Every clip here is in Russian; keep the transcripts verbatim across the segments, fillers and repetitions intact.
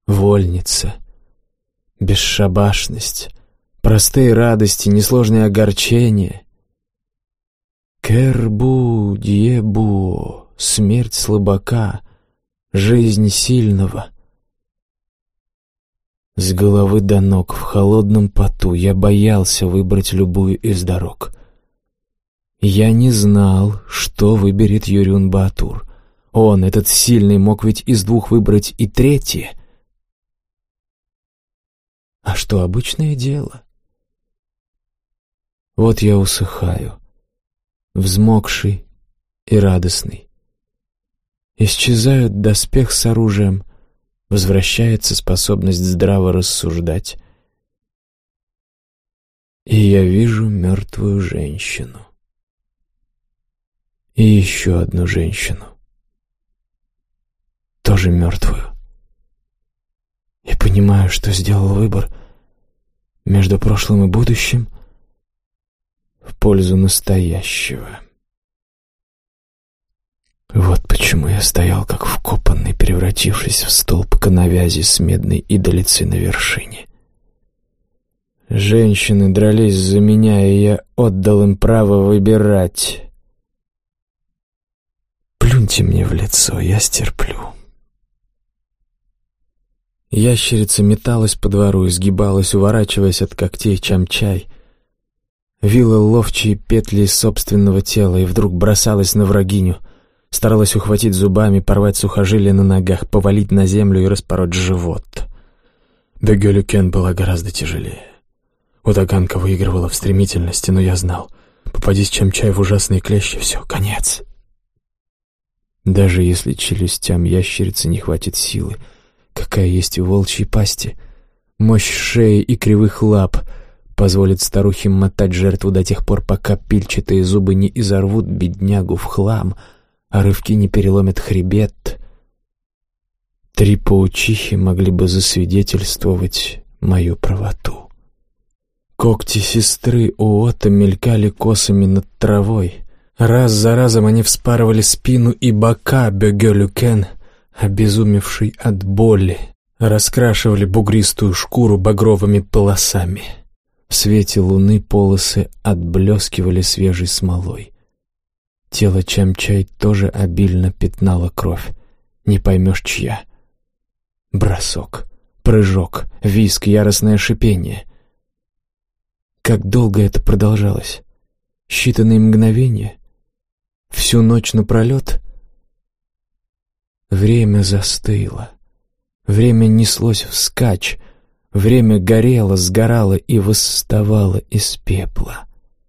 вольница, бесшабашность, простые радости, несложные огорчения. Кербу дьебу, смерть слабака, жизнь сильного. С головы до ног, в холодном поту, я боялся выбрать любую из дорог. Я не знал, что выберет Юрюн Баатур. Он, этот сильный, мог ведь из двух выбрать и третье. А что обычное дело? Вот я усыхаю, взмокший и радостный. Исчезают доспех с оружием, возвращается способность здраво рассуждать. И я вижу мертвую женщину. И еще одну женщину. Тоже мертвую. И понимаю, что сделал выбор между прошлым и будущим в пользу настоящего. Вот почему я стоял как вкопанный, превратившись в столб коновязи с медной идолицей на вершине. Женщины дрались за меня, и я отдал им право выбирать. Плюньте мне в лицо, я стерплю. Ящерица металась по двору, изгибалась, уворачиваясь от когтей Чамчай, вила ловчие петли из собственного тела и вдруг бросалась на врагиню, старалась ухватить зубами, порвать сухожилия на ногах, повалить на землю и распороть живот. Бегё-Люкен была гораздо тяжелее. Утаганка выигрывала в стремительности, но я знал, попадись Чамчай в ужасные клещи, все, конец. Даже если челюстям ящерицы не хватит силы, какая есть у волчьей пасти, мощь шеи и кривых лап позволит старухе мотать жертву до тех пор, пока пильчатые зубы не изорвут беднягу в хлам, а рывки не переломят хребет. Три паучихи могли бы засвидетельствовать мою правоту. Когти сестры Уота мелькали косами над травой. Раз за разом они вспарывали спину и бока Бегё-Люкен, обезумевший от боли, раскрашивали бугристую шкуру багровыми полосами. В свете луны полосы отблескивали свежей смолой. Тело Чамчай тоже обильно пятнало кровь. Не поймешь, чья. Бросок, прыжок, визг, яростное шипение. Как долго это продолжалось? Считанные мгновения? Всю ночь напролет? Время застыло. Время неслось вскачь. Время горело, сгорало и восставало из пепла.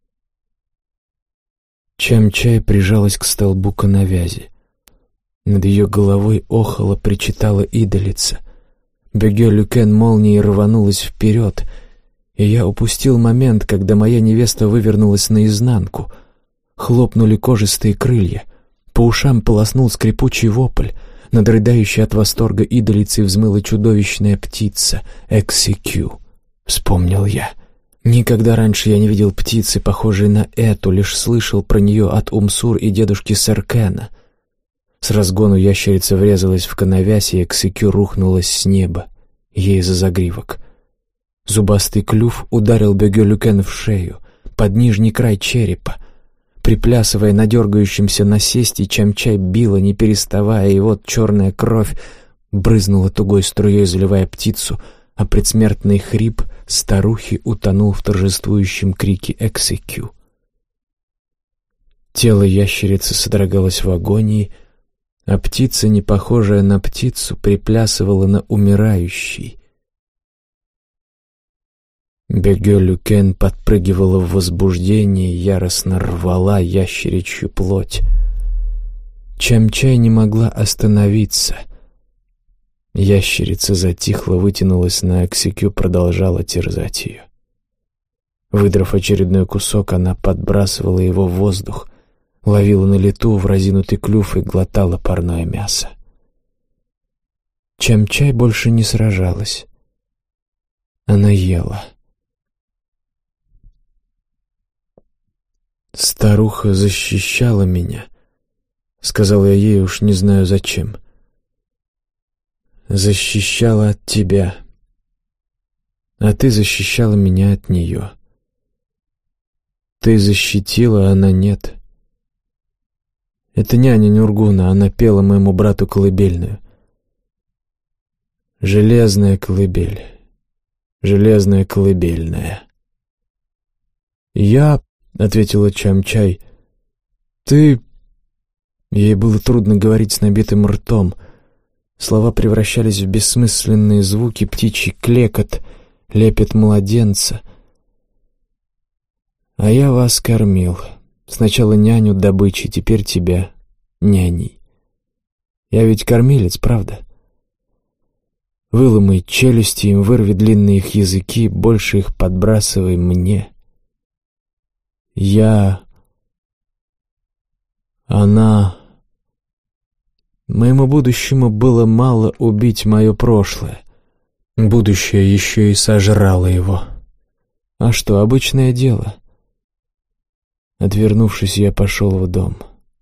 Чамчай прижалась к столбу коновязи. Над ее головой охала, причитала идолица. Бегё-Люкен молнией рванулась вперед, и я упустил момент, когда моя невеста вывернулась наизнанку. Хлопнули кожистые крылья, по ушам полоснул скрипучий вопль. Над рыдающей от восторга идолицей взмыла чудовищная птица Эксикю. Вспомнил я. Никогда раньше я не видел птицы, похожей на эту, лишь слышал про нее от Умсур и дедушки Серкена. С разгону ящерица врезалась в коновязь, и Эксикю рухнулась с неба, ей за загривок. Зубастый клюв ударил Бегё-Люкен в шею, под нижний край черепа. Приплясывая на дергающемся насесте, Чамчай била, не переставая, и вот черная кровь брызнула тугой струей, заливая птицу, а предсмертный хрип старухи утонул в торжествующем крике Эксикю. Тело ящерицы содрогалось в агонии, а птица, не похожая на птицу, приплясывала на умирающей. Бегё-Люкен подпрыгивала в возбуждении, яростно рвала ящеричью плоть. Чамчай не могла остановиться. Ящерица затихла, вытянулась на Эксикю, продолжала терзать ее. Выдрав очередной кусок, она подбрасывала его в воздух, ловила на лету в разинутый клюв и глотала парное мясо. Чамчай больше не сражалась. Она ела. «Старуха защищала меня», — сказал я ей, уж не знаю зачем. защищала от тебя, а ты защищала меня от нее. Ты защитила, а она нет. Это няня Нюргуна, она пела моему брату колыбельную. Железная колыбель, железная колыбельная. «Я», — ответила Чамчай, — «ты...» Ей было трудно говорить с набитым ртом. Слова превращались в бессмысленные звуки, птичий клекот, лепет младенца. «А я вас кормил. Сначала няню добычей, теперь тебя няней. Я ведь кормилец, правда? Выломай челюсти им, вырви длинные их языки, больше их подбрасывай мне. Я... Она... Моему будущему было мало убить мое прошлое. Будущее еще и сожрало его. А что, обычное дело?» Отвернувшись, я пошел в дом.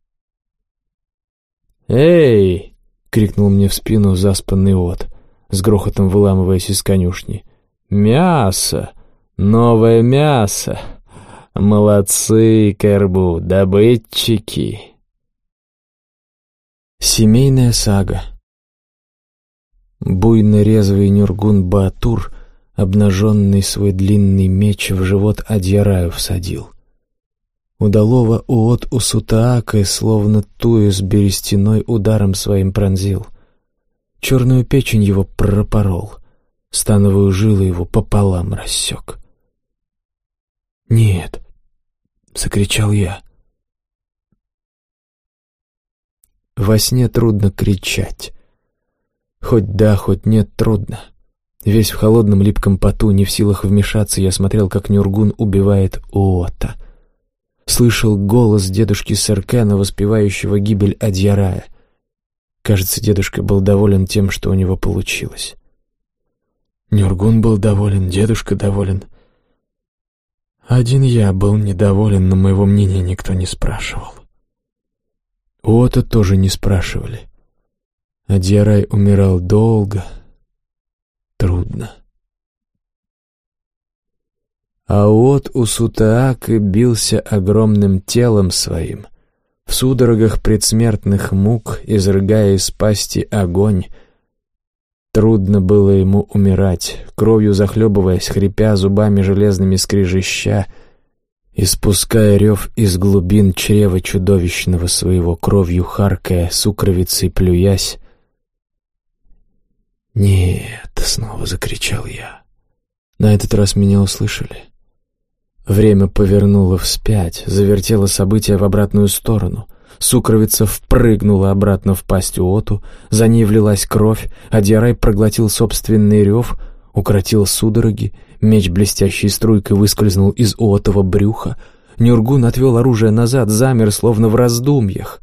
«Эй!» — крикнул мне в спину заспанный От, с грохотом выламываясь из конюшни. «Мясо! Новое мясо! Молодцы, Кэрбу, добытчики!» Семейная сага. Буйно резвый Нюргун-Баатур, обнаженный свой длинный меч в живот Адьяраю всадил. Удалого Уот Усутаака словно тую с берестяной ударом своим пронзил. Черную печень его пропорол, становую жилу его пополам рассек. «Нет!» — закричал я. Во сне трудно кричать. Хоть да, хоть нет, трудно. Весь в холодном липком поту, не в силах вмешаться, я смотрел, как Нюргун убивает Уота. Слышал голос дедушки Серкена, воспевающего гибель Адьярая. Кажется, дедушка был доволен тем, что у него получилось. Нюргун был доволен, дедушка доволен. Один я был недоволен, но моего мнения никто не спрашивал. Уота тоже не спрашивали. Адьярай умирал долго, трудно. А Уот Усутаака бился огромным телом своим, в судорогах предсмертных мук, изрыгая из пасти огонь. Трудно было ему умирать, кровью захлебываясь, хрипя зубами железными скрежеща, испуская рев из глубин чрева чудовищного своего, кровью харкая, сукровицей плюясь. «Нет!» — снова закричал я. На этот раз меня услышали. Время повернуло вспять, завертело события в обратную сторону. Сукровица впрыгнула обратно в пасть Уоту, за ней влилась кровь, Адьярай проглотил собственный рев, укротил судороги, меч блестящей струйкой выскользнул из Уотова брюха. Нюргун отвел оружие назад, замер, словно в раздумьях.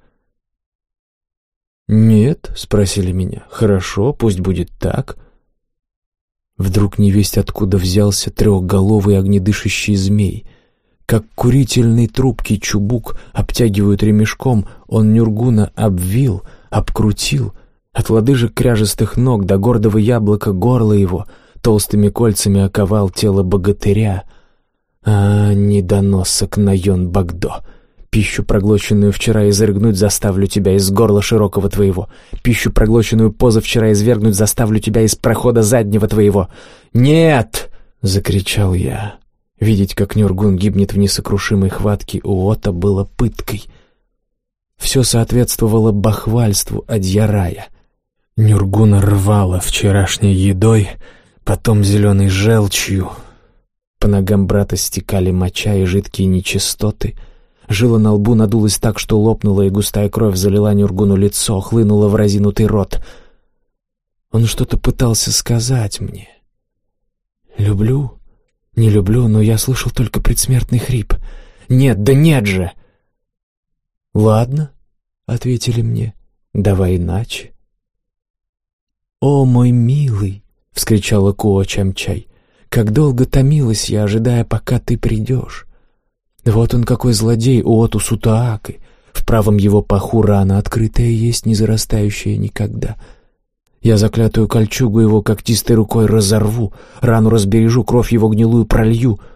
«Нет?» — спросили меня. «Хорошо, пусть будет так». Вдруг невесть откуда взялся трехголовый огнедышащий змей. Как курительной трубки чубук обтягивают ремешком, он Нюргуна обвил, обкрутил, от лодыжек кряжестых ног до гордого яблока горла его, толстыми кольцами оковал тело богатыря. А, недоносок Найон Багдо! Пищу, проглоченную вчера, изрыгнуть заставлю тебя из горла широкого твоего. Пищу, проглоченную позавчера, извергнуть заставлю тебя из прохода заднего твоего. «Нет!» — закричал я. Видеть, как Нюргун гибнет в несокрушимой хватке Уота, было пыткой. Все соответствовало бахвальству Адьярая. Нюргуна рвало вчерашней едой, потом зеленой желчью. По ногам брата стекали моча и жидкие нечистоты. Жила на лбу надулась так, что лопнула, и густая кровь залила Нюргуну лицо, хлынула в разинутый рот. Он что-то пытался сказать мне. «Люблю? Не люблю, но я слышал только предсмертный хрип. Нет, да нет же!» «Ладно», — ответили мне, — «давай иначе». «О, мой милый!» — вскричала Куо Чамчай. «Как долго томилась я, ожидая, пока ты придешь. Вот он какой злодей, Уот Усутаака. В правом его паху рана открытая есть, не зарастающая никогда. Я заклятую кольчугу его когтистой рукой разорву, рану разбережу, кровь его гнилую пролью.